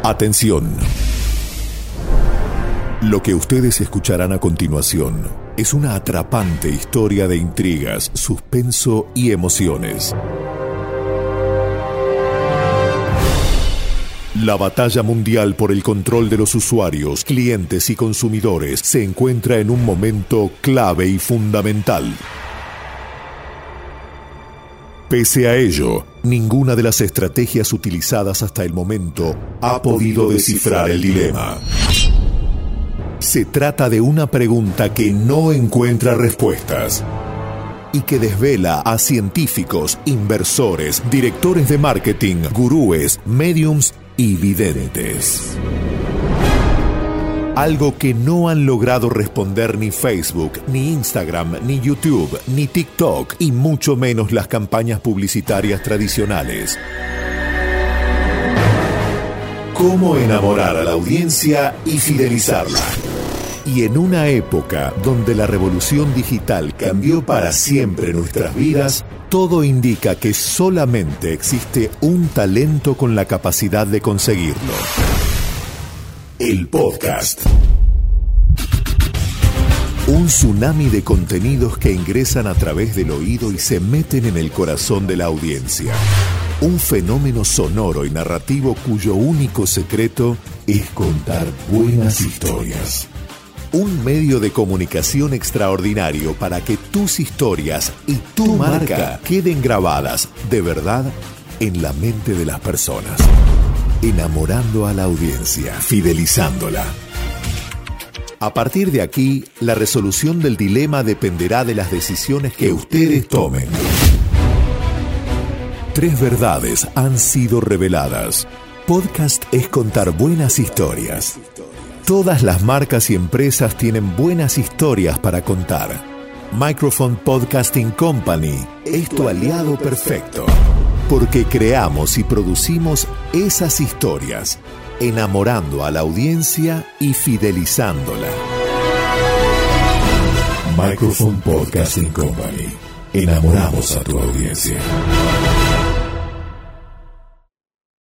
Atención. Lo que ustedes escucharán a continuación es una atrapante historia de intrigas, suspenso y emociones. La batalla mundial por el control de los usuarios, clientes y consumidores se encuentra en un momento clave y fundamental. Pese a ello, ninguna de las estrategias utilizadas hasta el momento ha podido descifrar el dilema. Se trata de una pregunta que no encuentra respuestas y que desvela a científicos, inversores, directores de marketing, gurúes, mediums y videntes. Algo que no han logrado responder ni Facebook, ni Instagram, ni YouTube, ni TikTok, y mucho menos las campañas publicitarias tradicionales. ¿Cómo enamorar a la audiencia y fidelizarla? Y en una época donde la revolución digital cambió para siempre nuestras vidas, todo indica que solamente existe un talento con la capacidad de conseguirlo. El podcast. Un tsunami de contenidos que ingresan a través del oído y se meten en el corazón de la audiencia. Un fenómeno sonoro y narrativo cuyo único secreto es contar buenas historias. Un medio de comunicación extraordinario para que tus historias y tu marca queden grabadas de verdad en la mente de las personas. Enamorando a la audiencia, fidelizándola. A partir de aquí, la resolución del dilema dependerá de las decisiones que ustedes tomen. 3 verdades han sido reveladas. Podcast es contar buenas historias. Todas las marcas y empresas tienen buenas historias para contar. Microphone Podcasting Company es tu aliado perfecto. Porque creamos y producimos esas historias, enamorando a la audiencia y fidelizándola. Microphone Podcasting Company. Enamoramos a tu audiencia.